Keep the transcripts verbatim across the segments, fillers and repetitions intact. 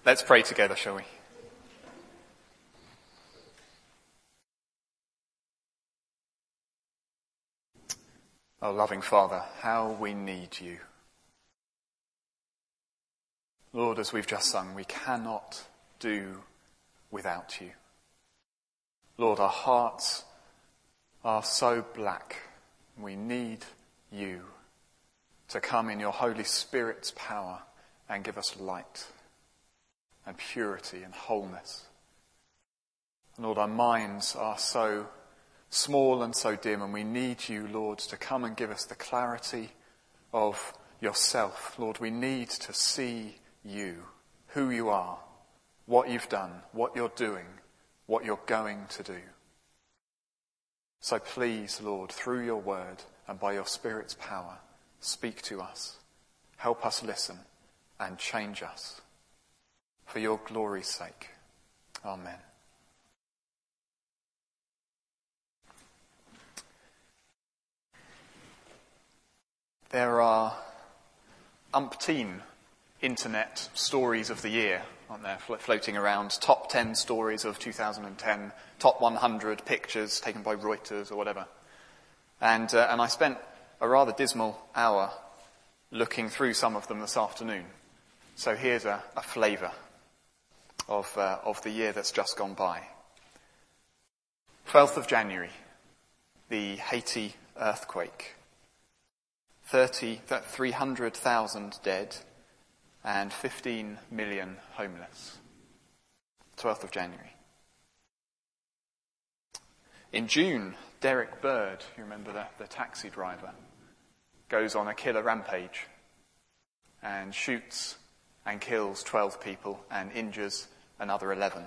Let's pray together, shall we? Oh, loving Father, how we need you. Lord, as we've just sung, we cannot do without you. Lord, our hearts are so black. We need you to come in your Holy Spirit's power and give us light and purity and wholeness. Lord, our minds are so small and so dim, and we need you, Lord, to come and give us the clarity of yourself. Lord, we need to see you, who you are, what you've done, what you're doing, what you're going to do. So please, Lord, through your word and by your Spirit's power, speak to us, help us listen, and change us. For your glory's sake. Amen. There are umpteen internet stories of the year, aren't there, floating around. Top ten stories of two thousand ten, top one hundred pictures taken by Reuters or whatever. And, uh, and I spent a rather dismal hour looking through some of them this afternoon. So here's a, a flavour of, uh, of the year that's just gone by. twelfth of January, the Haiti earthquake. thirty, three hundred thousand dead and fifteen million homeless. twelfth of January. In June, Derek Bird, you remember the, the taxi driver, goes on a killer rampage and shoots and kills twelve people and injures another eleven.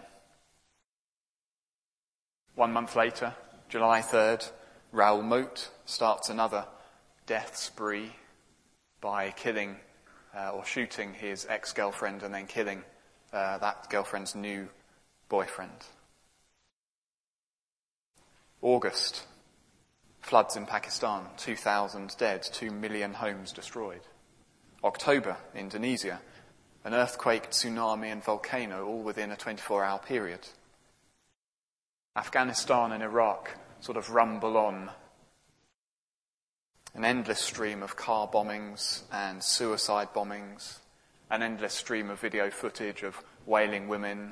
One month later, July third, Raoul Moat starts another death spree by killing uh, or shooting his ex-girlfriend and then killing uh, that girlfriend's new boyfriend. August, floods in Pakistan, two thousand dead, two million homes destroyed. October, Indonesia, an earthquake, tsunami and volcano all within a twenty-four hour period. Afghanistan and Iraq sort of rumble on. An endless stream of car bombings and suicide bombings, an endless stream of video footage of wailing women,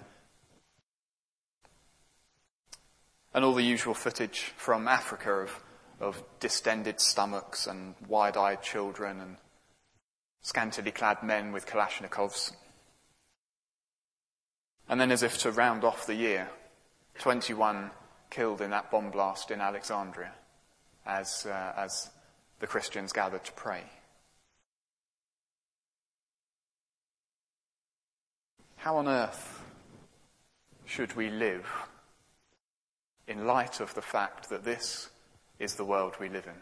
and all the usual footage from Africa of, of distended stomachs and wide-eyed children and scantily clad men with Kalashnikovs. And then, as if to round off the year, twenty-one killed in that bomb blast in Alexandria as uh, as the Christians gathered to pray. How on earth should we live in light of the fact that this is the world we live in?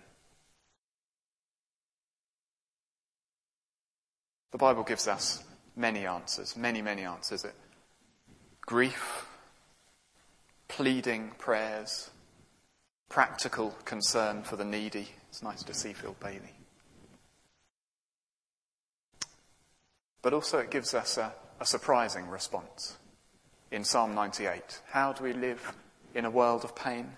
The Bible gives us many answers, many, many answers. Grief, pleading prayers, practical concern for the needy. It's nice to see Phil Bailey. But also it gives us a, a surprising response in Psalm ninety-eight. How do we live in a world of pain?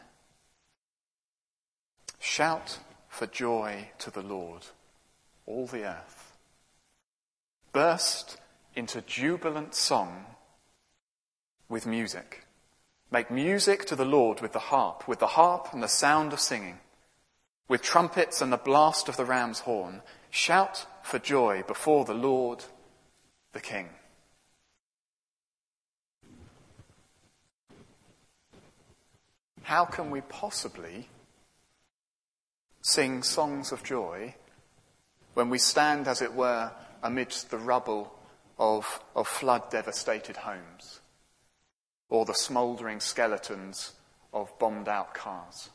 Shout for joy to the Lord, all the earth. Burst into jubilant song with music. Make music to the Lord with the harp, with the harp and the sound of singing, with trumpets and the blast of the ram's horn. Shout for joy before the Lord, the King. How can we possibly sing songs of joy when we stand, as it were, amidst the rubble of, of flood-devastated homes, or the smouldering skeletons of bombed-out cars?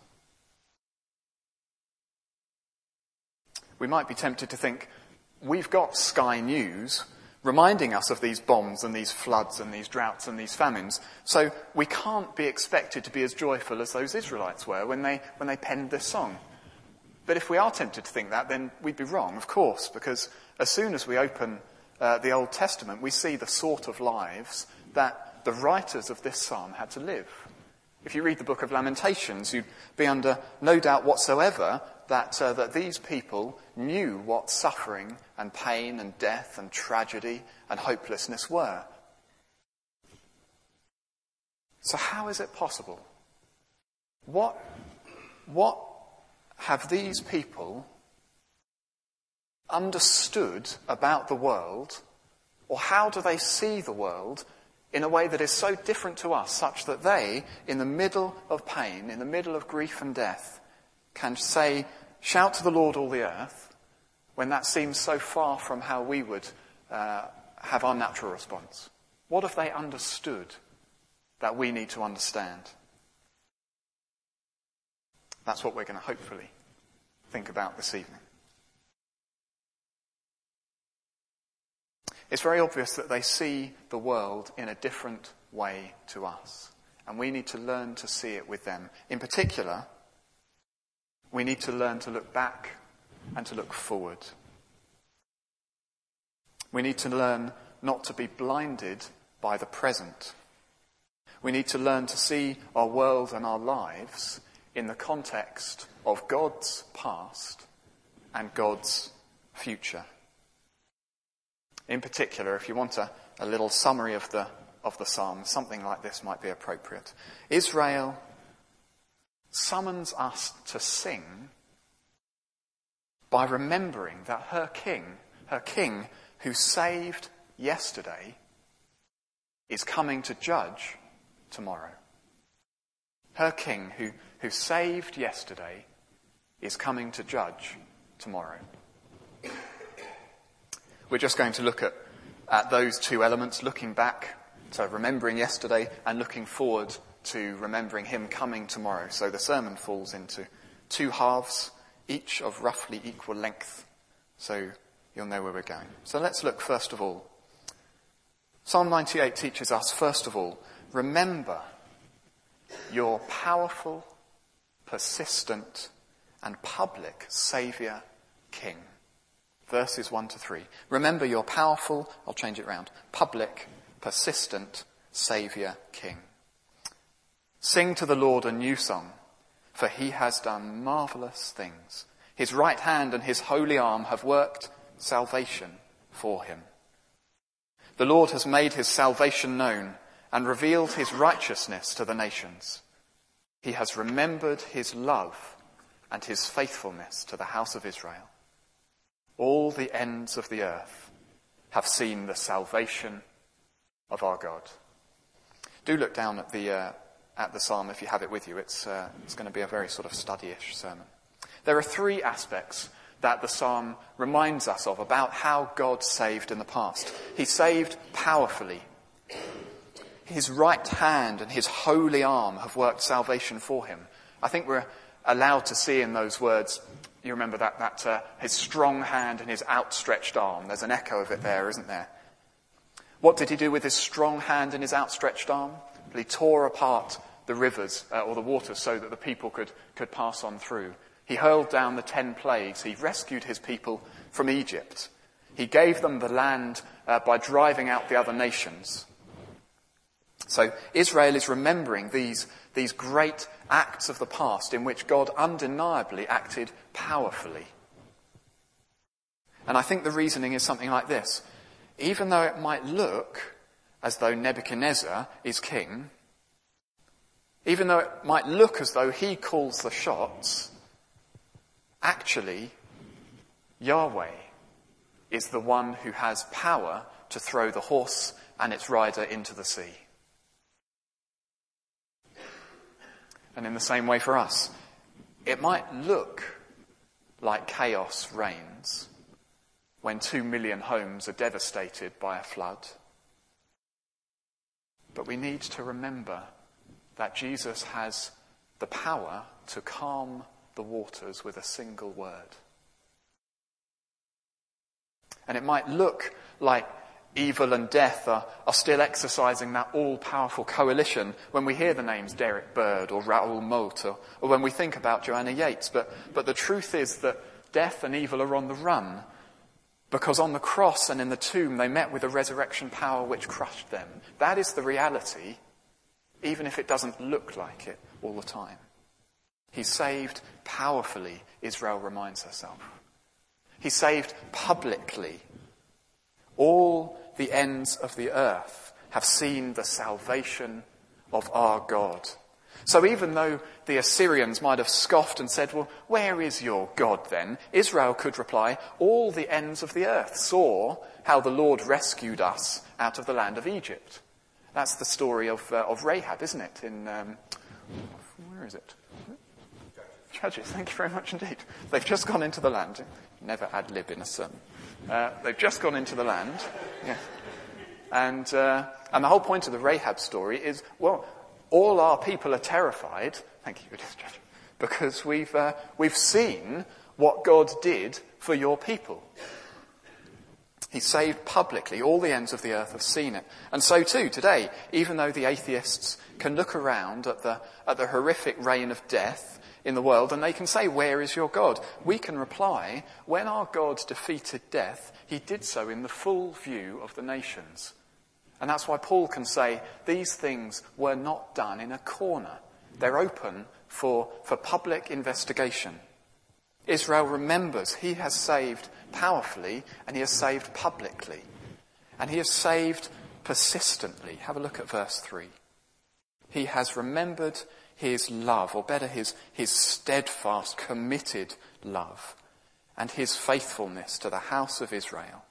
We might be tempted to think, we've got Sky News reminding us of these bombs and these floods and these droughts and these famines, so we can't be expected to be as joyful as those Israelites were when they, when they penned this song. But if we are tempted to think that, then we'd be wrong, of course, because as soon as we open uh, the Old Testament, we see the sort of lives that the writers of this psalm had to live. If you read the book of Lamentations, you'd be under no doubt whatsoever that, uh, that these people knew what suffering and pain and death and tragedy and hopelessness were. So how is it possible? What, what have these people understood about the world, or how do they see the world in a way that is so different to us, such that they, in the middle of pain, in the middle of grief and death, can say, shout to the Lord all the earth, when that seems so far from how we would uh, have our natural response? What have they understood that we need to understand? That's what we're going to hopefully think about this evening. It's very obvious that they see the world in a different way to us, and we need to learn to see it with them. In particular, we need to learn to look back and to look forward. We need to learn not to be blinded by the present. We need to learn to see our world and our lives in the context of God's past and God's future. In particular, if you want a, a little summary of the, of the psalm, something like this might be appropriate. Israel summons us to sing by remembering that her king, her king who saved yesterday, is coming to judge tomorrow. Her king who, who saved yesterday is coming to judge tomorrow. We're just going to look at, at those two elements, looking back to remembering yesterday and looking forward to remembering him coming tomorrow. So the sermon falls into two halves, each of roughly equal length, so you'll know where we're going. So let's look first of all. Psalm ninety-eight teaches us, first of all, remember your powerful, persistent, and public Saviour King. Verses one to three. Remember your powerful, I'll change it round, public, persistent Saviour King. Sing to the Lord a new song, for he has done marvellous things. His right hand and his holy arm have worked salvation for him. The Lord has made his salvation known and revealed his righteousness to the nations. He has remembered his love and his faithfulness to the house of Israel. All the ends of the earth have seen the salvation of our God. Do look down at the uh, at the psalm if you have it with you. It's uh, it's going to be a very sort of study-ish sermon. There are three aspects that the psalm reminds us of about how God saved in the past. He saved powerfully. His right hand and his holy arm have worked salvation for him. I think we're allowed to see in those words, you remember that, that uh, his strong hand and his outstretched arm. There's an echo of it there, isn't there? What did he do with his strong hand and his outstretched arm? Well, he tore apart the rivers uh, or the waters so that the people could, could pass on through. He hurled down the ten plagues. He rescued his people from Egypt. He gave them the land uh, by driving out the other nations. So Israel is remembering these, these great acts of the past in which God undeniably acted powerfully. And I think the reasoning is something like this. Even though it might look as though Nebuchadnezzar is king, even though it might look as though he calls the shots, actually, Yahweh is the one who has power to throw the horse and its rider into the sea. And in the same way for us, it might look like chaos reigns when two million homes are devastated by a flood. But we need to remember that Jesus has the power to calm the waters with a single word. And it might look like evil and death are, are still exercising that all-powerful coalition when we hear the names Derek Bird or Raoul Moat, or, or when we think about Joanna Yates. But, but the truth is that death and evil are on the run. Because on the cross and in the tomb they met with a resurrection power which crushed them. That is the reality, even if it doesn't look like it all the time. He saved powerfully, Israel reminds herself. He saved publicly. All the ends of the earth have seen the salvation of our God. So even though the Assyrians might have scoffed and said, well, where is your God then? Israel could reply, all the ends of the earth saw how the Lord rescued us out of the land of Egypt. That's the story of, uh, of Rahab, isn't it? In, um, where is it? Judges, thank you very much indeed. They've just gone into the land. Never ad lib in a sermon. Uh, they've just gone into the land. Yeah. And, uh, and the whole point of the Rahab story is, well, all our people are terrified, thank you, Judge, because we've, uh, we've seen what God did for your people. He saved publicly. All the ends of the earth have seen it. And so too, today, even though the atheists can look around at the, at the horrific reign of death in the world and they can say, where is your God? We can reply, when our God defeated death, he did so in the full view of the nations. And that's why Paul can say, these things were not done in a corner. They're open for, for public investigation. Israel remembers he has saved powerfully and he has saved publicly. And he has saved persistently. Have a look at verse three. He has remembered his love, or better, his, his steadfast, committed love, and his faithfulness to the house of Israel.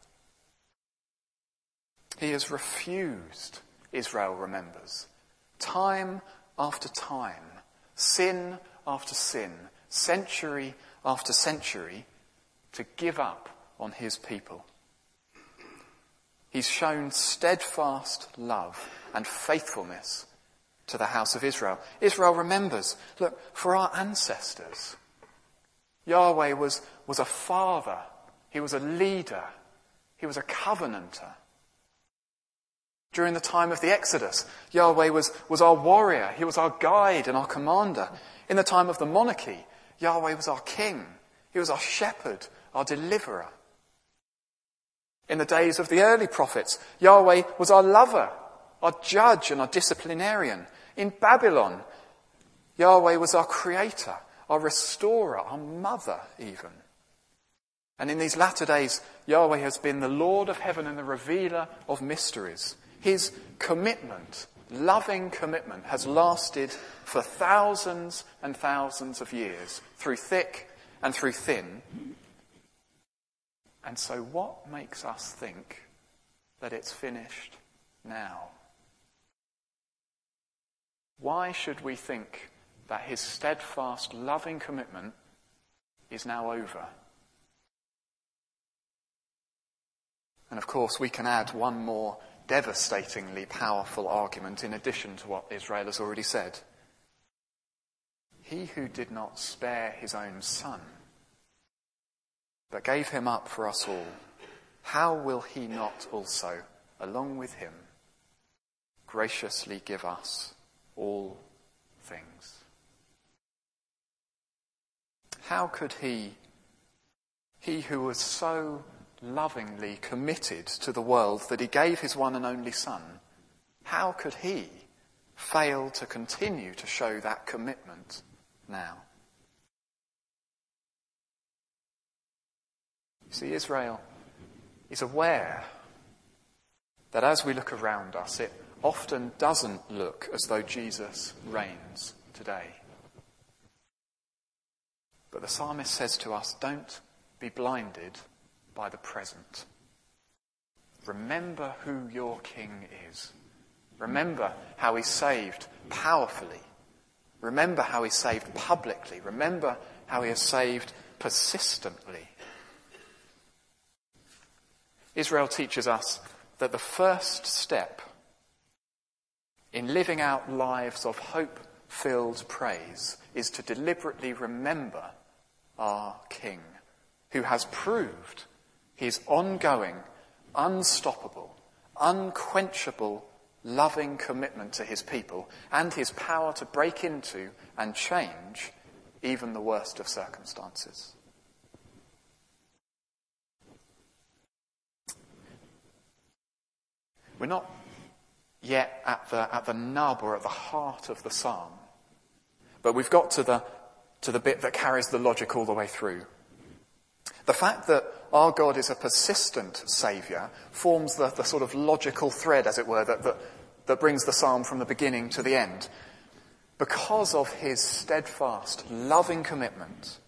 He has refused, Israel remembers, time after time, sin after sin, century after century, to give up on his people. He's shown steadfast love and faithfulness to the house of Israel. Israel remembers, look, for our ancestors, Yahweh was, was a father, he was a leader, he was a covenanter. During the time of the Exodus, Yahweh was, was our warrior, he was our guide and our commander. In the time of the monarchy, Yahweh was our king, he was our shepherd, our deliverer. In the days of the early prophets, Yahweh was our lover, our judge and our disciplinarian. In Babylon, Yahweh was our creator, our restorer, our mother even. And in these latter days, Yahweh has been the Lord of heaven and the revealer of mysteries. His commitment, loving commitment, has lasted for thousands and thousands of years, through thick and through thin. And so what makes us think that it's finished now? Why should we think that his steadfast, loving commitment is now over? And of course, we can add one more devastatingly powerful argument in addition to what Israel has already said. He who did not spare his own son, but gave him up for us all, how will he not also, along with him, graciously give us all things? How could he, he who was so lovingly committed to the world that he gave his one and only son, how could he fail to continue to show that commitment now? You see, Israel is aware that as we look around us, it often doesn't look as though Jesus reigns today. But the psalmist says to us, don't be blinded by the present. Remember who your king is. Remember how he saved powerfully. Remember how he saved publicly. Remember how he has saved persistently. Israel teaches us that the first step in living out lives of hope-filled praise is to deliberately remember our King, who has proved his ongoing, unstoppable, unquenchable, loving commitment to his people and his power to break into and change even the worst of circumstances. We're not yet at the, at the nub or at the heart of the psalm. But we've got to the, to the bit that carries the logic all the way through. The fact that our God is a persistent saviour forms the, the sort of logical thread, as it were, that, that, that brings the psalm from the beginning to the end. Because of his steadfast, loving commitment,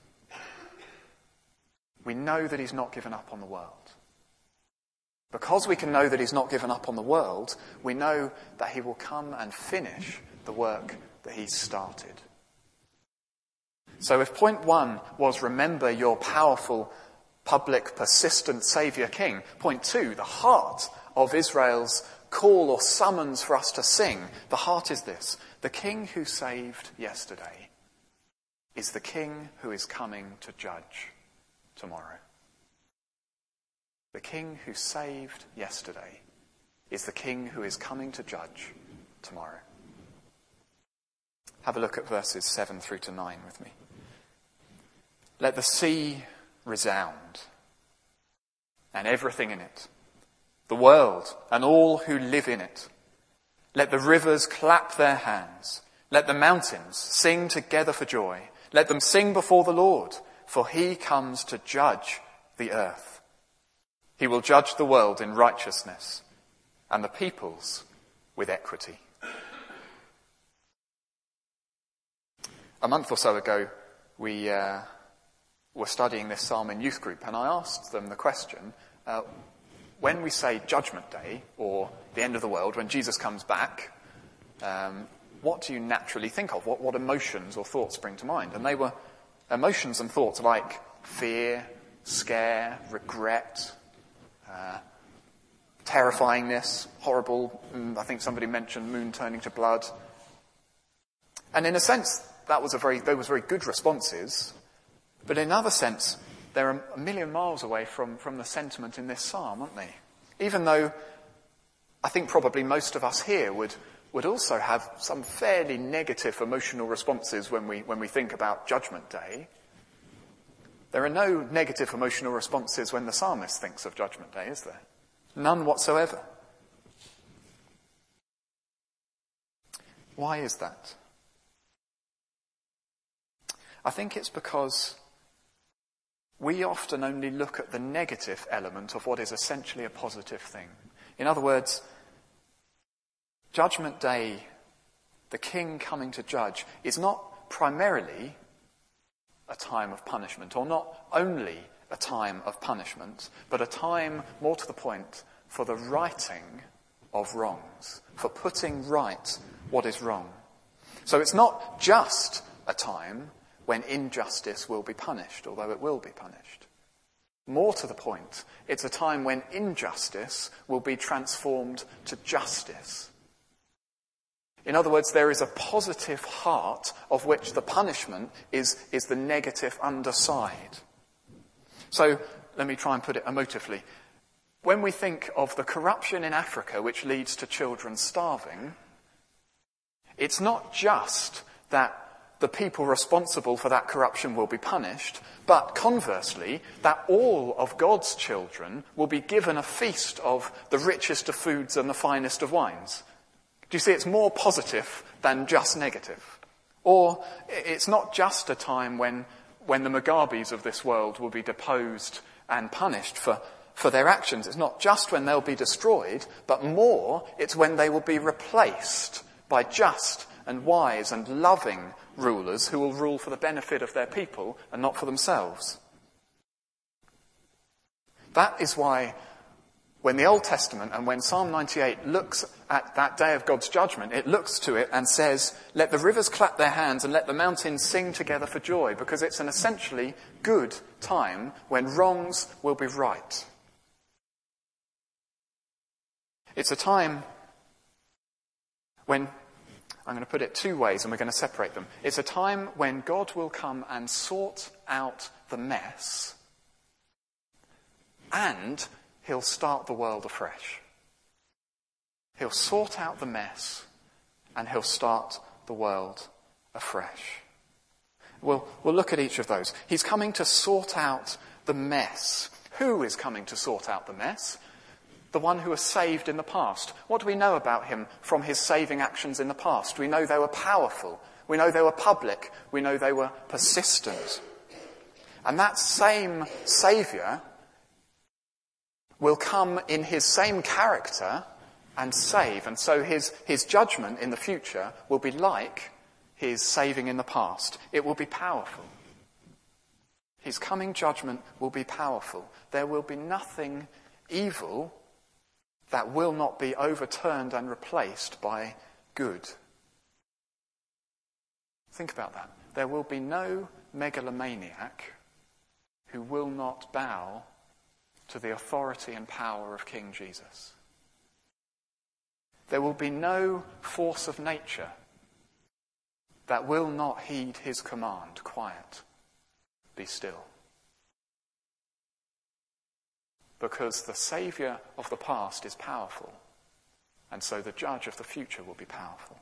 we know that he's not given up on the world. Because we can know that he's not given up on the world, we know that he will come and finish the work that he's started. So if point one was remember your powerful, public, persistent Saviour King, point two, the heart of Israel's call or summons for us to sing, the heart is this: the King who saved yesterday is the King who is coming to judge tomorrow. The King who saved yesterday is the King who is coming to judge tomorrow. Have a look at verses seven through to nine with me. Let the sea resound, and everything in it, the world and all who live in it. Let the rivers clap their hands. Let the mountains sing together for joy. Let them sing before the Lord, for he comes to judge the earth. He will judge the world in righteousness and the peoples with equity. A month or so ago, we uh, were studying this psalm in youth group, and I asked them the question, uh, when we say Judgment Day, or the end of the world, when Jesus comes back, um, what do you naturally think of? What, what emotions or thoughts spring to mind? And they were emotions and thoughts like fear, scare, regret, uh, terrifyingness, horrible, I think somebody mentioned moon turning to blood. And in a sense, that was a very, those were very good responses. But in another sense, they're a million miles away from, from the sentiment in this psalm, aren't they? Even though I think probably most of us here would, would also have some fairly negative emotional responses when we, when we think about Judgment Day. There are no negative emotional responses when the psalmist thinks of Judgment Day, is there? None whatsoever. Why is that? I think it's because we often only look at the negative element of what is essentially a positive thing. In other words, Judgment Day, the King coming to judge, is not primarily a time of punishment, or not only a time of punishment, but a time, more to the point, for the righting of wrongs, for putting right what is wrong. So it's not just a time when injustice will be punished, although it will be punished. More to the point, it's a time when injustice will be transformed to justice. In other words, there is a positive heart of which the punishment is, is the negative underside. So, let me try and put it emotively. When we think of the corruption in Africa which leads to children starving, it's not just that the people responsible for that corruption will be punished, but conversely, that all of God's children will be given a feast of the richest of foods and the finest of wines. Do you see, it's more positive than just negative. Or it's not just a time when, when the Mugabes of this world will be deposed and punished for, for their actions. It's not just when they'll be destroyed, but more, it's when they will be replaced by just and wise and loving rulers who will rule for the benefit of their people and not for themselves. That is why when the Old Testament and when Psalm ninety-eight looks at that day of God's judgment, it looks to it and says, let the rivers clap their hands and let the mountains sing together for joy, because it's an essentially good time when wrongs will be right. It's a time when, I'm going to put it two ways and we're going to separate them. It's a time when God will come and sort out the mess, and he'll start the world afresh. He'll sort out the mess and he'll start the world afresh. We'll, we'll look at each of those. He's coming to sort out the mess. Who is coming to sort out the mess? the one who was saved in the past. What do we know about him from his saving actions in the past? We know they were powerful. We know they were public. We know they were persistent. And that same Saviour will come in his same character and save. And so his, his judgment in the future will be like his saving in the past. It will be powerful. His coming judgment will be powerful. There will be nothing evil that will not be overturned and replaced by good. Think about that. There will be no megalomaniac who will not bow to the authority and power of King Jesus. There will be no force of nature that will not heed his command, quiet, be still. Because the Saviour of the past is powerful, and so the judge of the future will be powerful.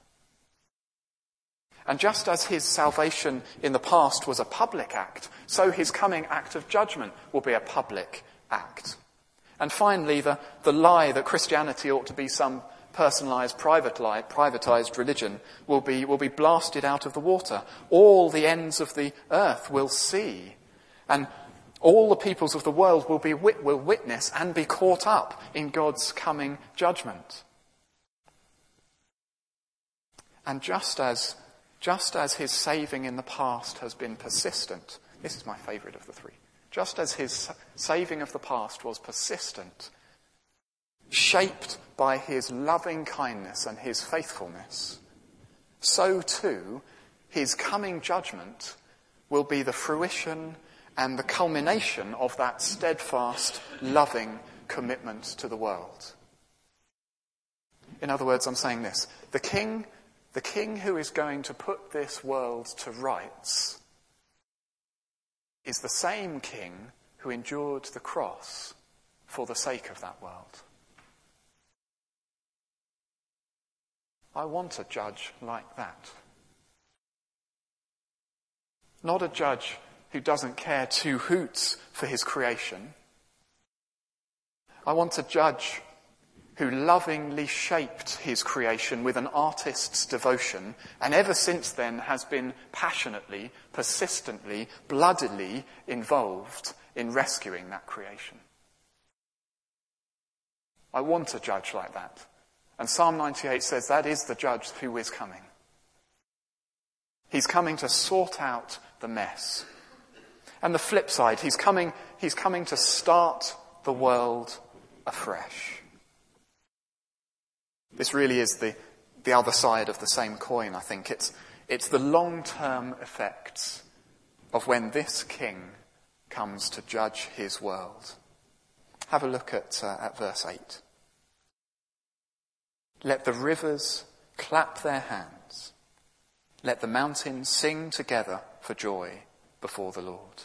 And just as his salvation in the past was a public act, so his coming act of judgment will be a public act. And finally, the, the lie that Christianity ought to be some personalised, private lie, privatised religion will be, will be blasted out of the water. All the ends of the earth will see, and all the peoples of the world will be will witness and be caught up in God's coming judgment. And just as just as his saving in the past has been persistent, this is my favourite of the three. Just as his saving of the past was persistent, shaped by his loving kindness and his faithfulness, so too his coming judgment will be the fruition and the culmination of that steadfast, loving commitment to the world. In other words, I'm saying this. The king, the king who is going to put this world to rights is the same king who endured the cross for the sake of that world. I want a judge like that. Not a judge who doesn't care two hoots for his creation. I want a judge who lovingly shaped his creation with an artist's devotion, and ever since then has been passionately, persistently, bloodily involved in rescuing that creation. I want a judge like that. And Psalm ninety-eight says that is the judge who is coming. He's coming to sort out the mess. And the flip side, he's coming, he's coming to start the world afresh. This really is the, the other side of the same coin, I think. It's, it's the long-term effects of when this king comes to judge his world. Have a look at, uh, at verse eight. Let the rivers clap their hands. Let the mountains sing together for joy before the Lord.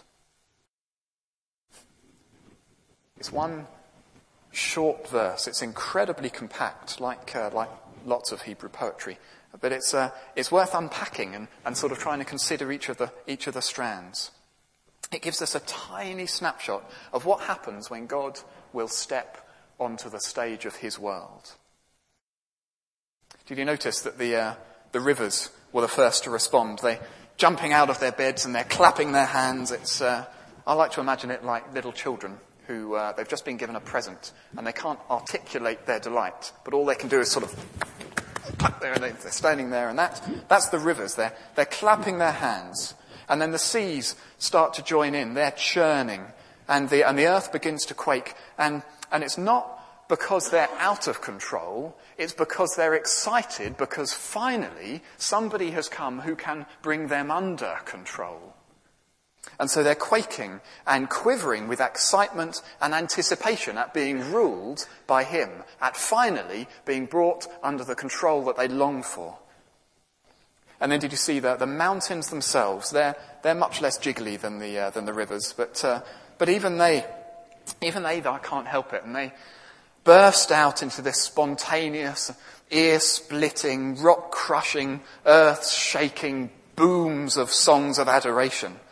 It's one short verse. It's incredibly compact, like uh, like lots of Hebrew poetry. But it's uh, it's worth unpacking and, and sort of trying to consider each of the each of the strands. It gives us a tiny snapshot of what happens when God will step onto the stage of his world. Did you notice that the uh, the rivers were the first to respond? They jumping out of their beds and they're clapping their hands. It's uh, I like to imagine it like little children who uh, they've just been given a present and they can't articulate their delight, but all they can do is sort of clap there, and they're standing there, and that that's the rivers. They're they're clapping their hands, and then the seas start to join in. They're churning, and the and the earth begins to quake, and and it's not because they're out of control, it's because they're excited, because finally somebody has come who can bring them under control. And so they're quaking and quivering with excitement and anticipation at being ruled by him, at finally being brought under the control that they long for. And then did you see that the mountains themselves, they're they're much less jiggly than the uh, than the rivers, but uh, but even they even they I can't help it, and they burst out into this spontaneous, ear-splitting, rock-crushing, earth-shaking booms of songs of adoration.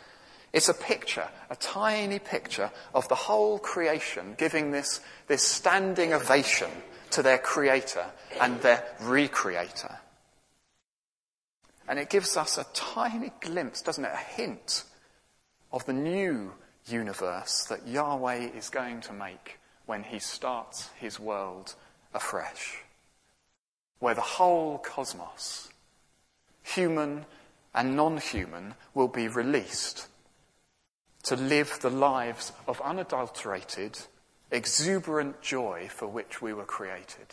It's a picture, a tiny picture of the whole creation giving this, this standing ovation to their creator and their recreator. And it gives us a tiny glimpse, doesn't it, a hint of the new universe that Yahweh is going to make when he starts his world afresh, where the whole cosmos, human and non-human, will be released to live the lives of unadulterated, exuberant joy for which we were created.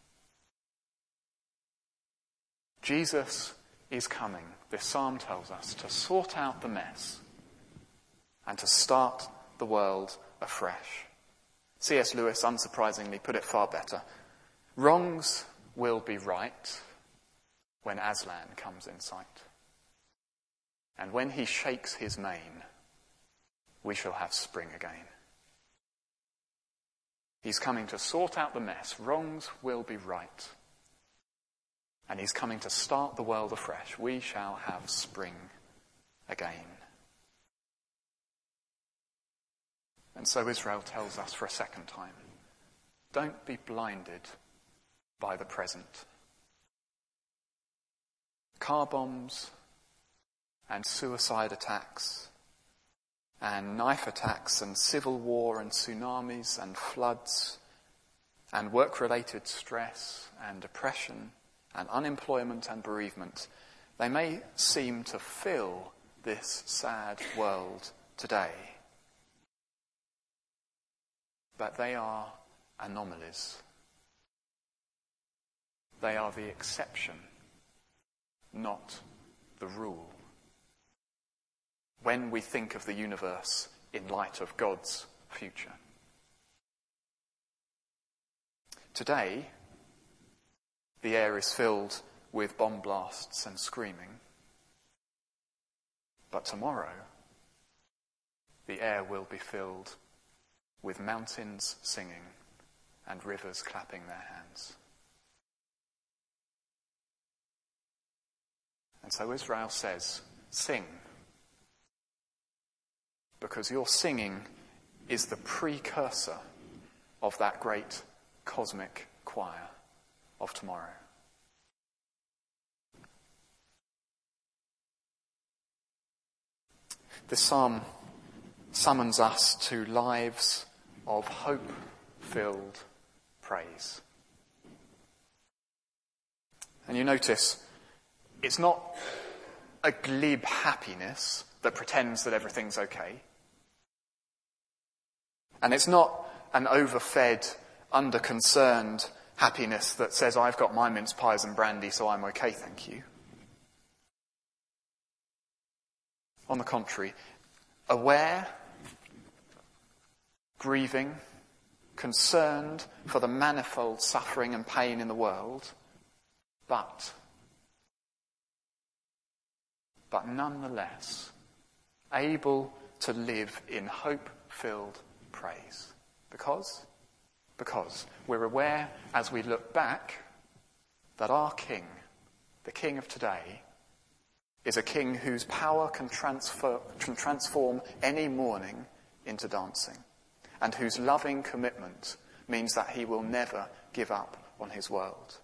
Jesus is coming, this psalm tells us, to sort out the mess and to start the world afresh. C S Lewis, unsurprisingly, put it far better. Wrongs will be right when Aslan comes in sight. And when he shakes his mane, we shall have spring again. He's coming to sort out the mess. Wrongs will be right. And he's coming to start the world afresh. We shall have spring again. And so Israel tells us for a second time, don't be blinded by the present. Car bombs and suicide attacks and knife attacks and civil war and tsunamis and floods and work-related stress and depression and unemployment and bereavement, they may seem to fill this sad world today. But they are anomalies. They are the exception, not the rule. When we think of the universe in light of God's future. Today, the air is filled with bomb blasts and screaming. But tomorrow, the air will be filled with mountains singing and rivers clapping their hands. And so Israel says, sing. Because your singing is the precursor of that great cosmic choir of tomorrow. This psalm summons us to lives of hope-filled praise. And you notice, it's not a glib happiness that pretends that everything's okay. And it's not an overfed, under-concerned happiness that says, I've got my mince pies and brandy, so I'm okay, thank you. On the contrary, aware, grieving, concerned for the manifold suffering and pain in the world, but, but nonetheless, able to live in hope-filled praise. Because? Because we're aware as we look back that our King, the King of today, is a King whose power can transfer, can transform any mourning into dancing, and whose loving commitment means that he will never give up on his world.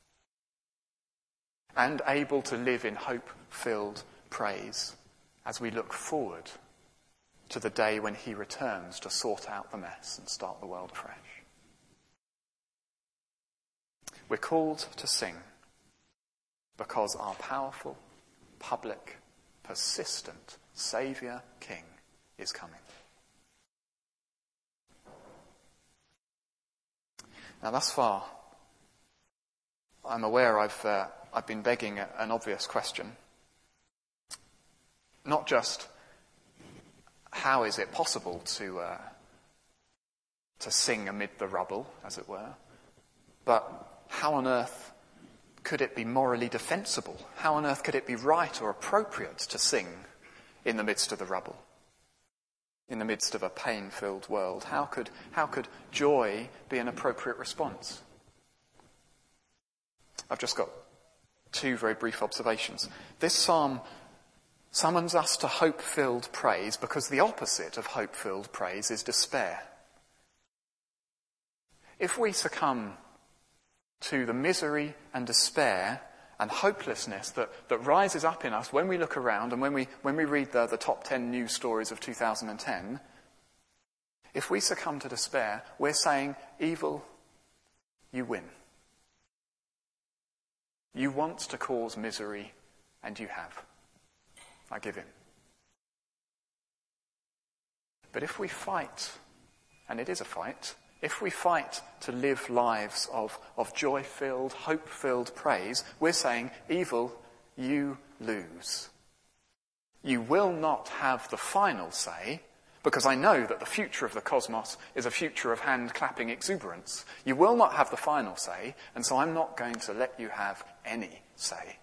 And able to live in hope-filled praise as we look forward to the day when he returns to sort out the mess and start the world afresh. We're called to sing because our powerful, public, persistent Saviour King is coming. Now, thus far, I'm aware I've uh, I've been begging a, an obvious question. Not just how is it possible to uh, to sing amid the rubble, as it were, but how on earth could it be morally defensible? How on earth could it be right or appropriate to sing in the midst of the rubble? In the midst of a pain-filled world? How could, how could joy be an appropriate response? I've just got two very brief observations. This psalm summons us to hope-filled praise because the opposite of hope-filled praise is despair. If we succumb to the misery and despair and hopelessness that, that rises up in us when we look around and when we, when we read the, the top ten news stories of two thousand ten, if we succumb to despair, we're saying, evil, you win. You want to cause misery, and you have. I give in. But if we fight, and it is a fight, if we fight to live lives of, of joy-filled, hope-filled praise, we're saying, evil, you lose. You will not have the final say, because I know that the future of the cosmos is a future of hand-clapping exuberance. You will not have the final say, and so I'm not going to let you have any say.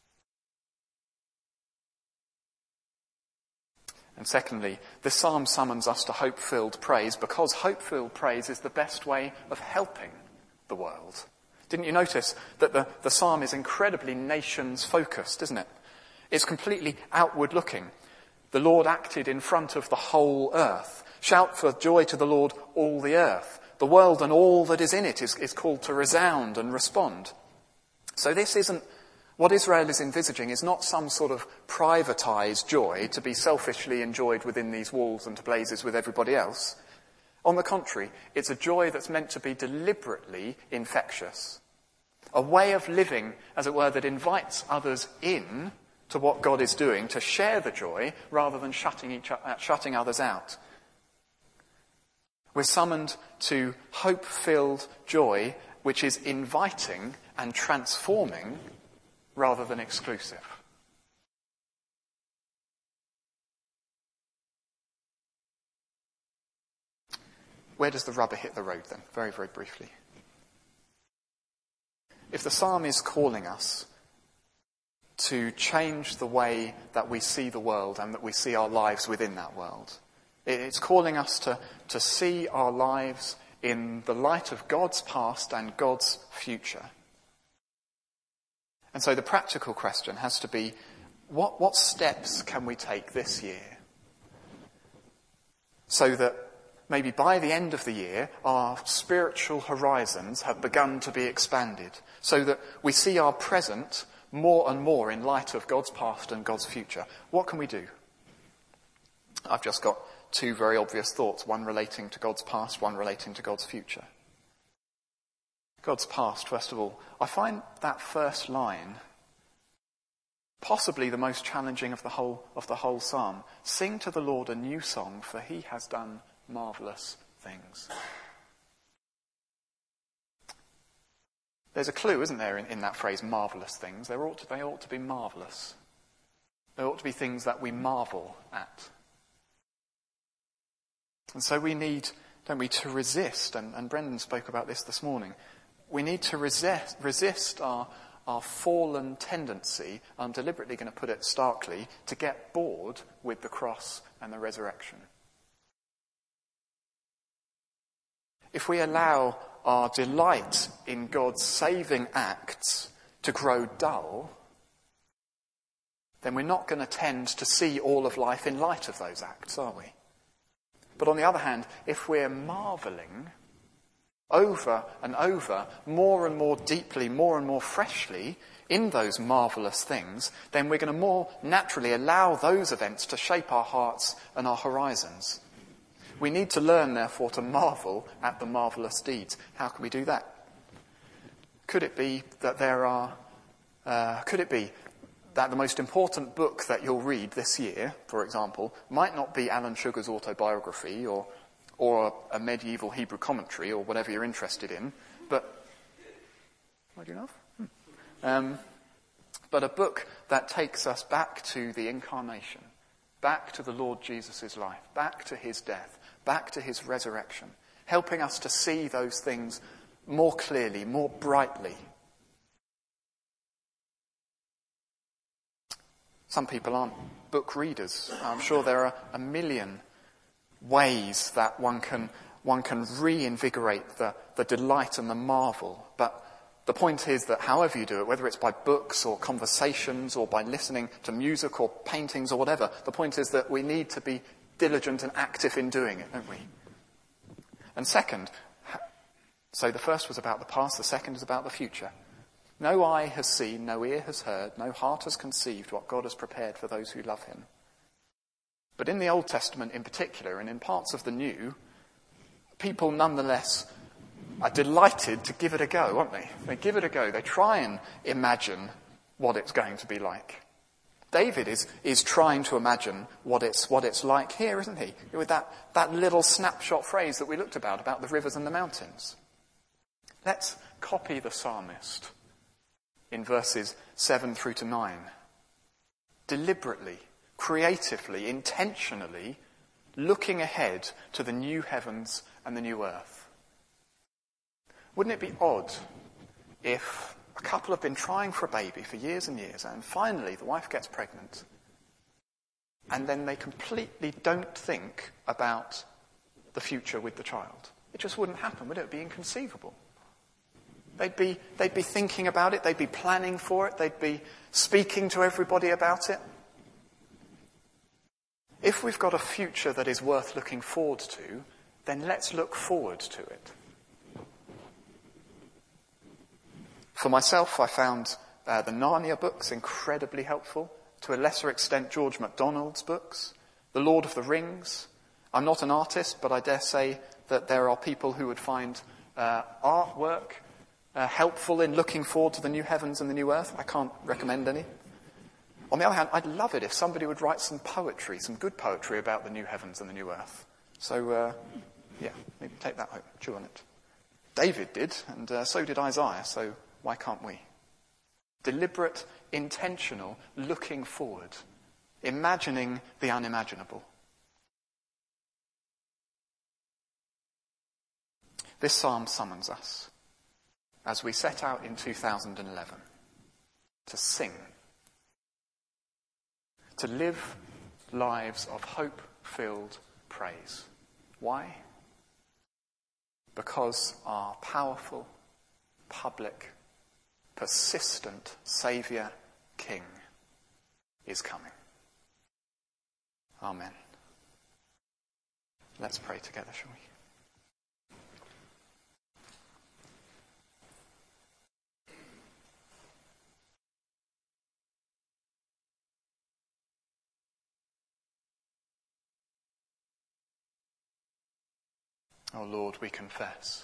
And secondly, this psalm summons us to hope-filled praise because hope-filled praise is the best way of helping the world. Didn't you notice that the, the psalm is incredibly nations-focused, isn't it? It's completely outward-looking. The Lord acted in front of the whole earth. Shout for joy to the Lord, all the earth. The world and all that is in it is, is called to resound and respond. So this isn't, what Israel is envisaging is not some sort of privatized joy to be selfishly enjoyed within these walls and to blazes with everybody else. On the contrary, it's a joy that's meant to be deliberately infectious. A way of living, as it were, that invites others in to what God is doing, to share the joy rather than shutting each, uh, shutting others out. We're summoned to hope-filled joy, which is inviting and transforming rather than exclusive. Where does the rubber hit the road then? Very, very briefly. If the psalm is calling us to change the way that we see the world and that we see our lives within that world, it's calling us to, to see our lives in the light of God's past and God's future. And so the practical question has to be, what, what steps can we take this year so that maybe by the end of the year our spiritual horizons have begun to be expanded, so that we see our present more and more in light of God's past and God's future? What can we do? I've just got two very obvious thoughts, one relating to God's past, one relating to God's future. God's past, first of all. I find that first line possibly the most challenging of the whole of the whole psalm. Sing to the Lord a new song, for he has done marvellous things. There's a clue, isn't there, in, in that phrase, marvellous things. There ought to, they ought to be marvellous. There ought to be things that we marvel at. And so we need, don't we, to resist, and, and Brendan spoke about this this morning, we need to resist, resist our, our fallen tendency, I'm deliberately going to put it starkly, to get bored with the cross and the resurrection. If we allow our delight in God's saving acts to grow dull, then we're not going to tend to see all of life in light of those acts, are we? But on the other hand, if we're marvelling over and over, more and more deeply, more and more freshly in those marvellous things, then we're going to more naturally allow those events to shape our hearts and our horizons. We need to learn, therefore, to marvel at the marvellous deeds. How can we do that? Could it be that there are, uh, could it be that the most important book that you'll read this year, for example, might not be Alan Sugar's autobiography or or a medieval Hebrew commentary or whatever you're interested in, but what do you know? Hmm. Um, but a book that takes us back to the incarnation, back to the Lord Jesus' life, back to his death, back to his resurrection, helping us to see those things more clearly, more brightly. Some people aren't book readers. I'm sure there are a million ways that one can one can reinvigorate the, the delight and the marvel. But The point is that however you do it, whether it's by books or conversations or by listening to music or paintings or whatever, the point is that we need to be diligent and active in doing it, don't we? And second, so the first was about the past, the second is about the future. No eye has seen, no ear has heard, no heart has conceived what God has prepared for those who love him. But in the Old Testament in particular, and in parts of the New, people nonetheless are delighted to give it a go, aren't they? They give it a go. They try and imagine what it's going to be like. David is, is trying to imagine what it's, what it's like here, isn't he? With that, that little snapshot phrase that we looked about, about the rivers and the mountains. Let's copy the psalmist in verses seven through to nine. Deliberately, creatively, intentionally, looking ahead to the new heavens and the new earth. Wouldn't it be odd if a couple have been trying for a baby for years and years, and finally the wife gets pregnant, and then they completely don't think about the future with the child? It just wouldn't happen, would it? It would be inconceivable. They'd be, they'd be thinking about it, they'd be planning for it, they'd be speaking to everybody about it. If we've got a future that is worth looking forward to, then let's look forward to it. For myself, I found uh, the Narnia books incredibly helpful. To a lesser extent, George MacDonald's books. The Lord of the Rings. I'm not an artist, but I dare say that there are people who would find uh, artwork uh, helpful in looking forward to the new heavens and the new earth. I can't recommend any. On the other hand, I'd love it if somebody would write some poetry, some good poetry about the new heavens and the new earth. So, uh, yeah, maybe take that home, chew on it. David did, and uh, so did Isaiah, so why can't we? Deliberate, intentional, looking forward, imagining the unimaginable. This psalm summons us, as we set out in two thousand eleven, to sing, to live lives of hope-filled praise. Why? Because our powerful, public, persistent Saviour King is coming. Amen. Let's pray together, shall we? Oh Lord, we confess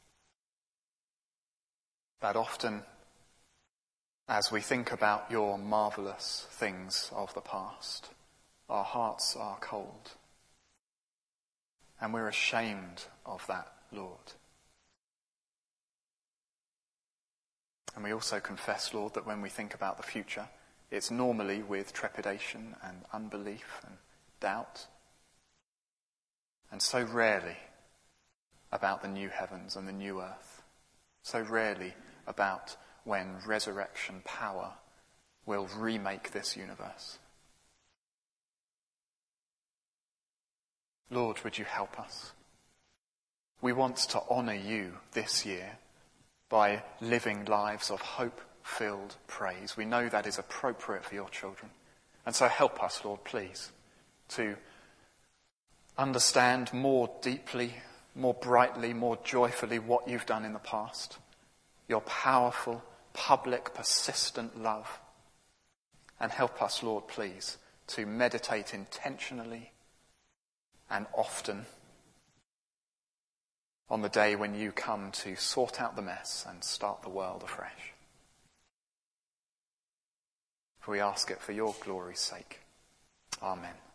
that often as we think about your marvellous things of the past, our hearts are cold. And we're ashamed of that, Lord. And we also confess, Lord, that when we think about the future, it's normally with trepidation and unbelief and doubt. And so rarely about the new heavens and the new earth. So rarely about when resurrection power will remake this universe. Lord, would you help us? We want to honour you this year by living lives of hope-filled praise. We know that is appropriate for your children. And so help us, Lord, please, to understand more deeply, more brightly, more joyfully what you've done in the past. Your powerful, public, persistent love. And help us, Lord, please, to meditate intentionally and often on the day when you come to sort out the mess and start the world afresh. For we ask it for your glory's sake. Amen.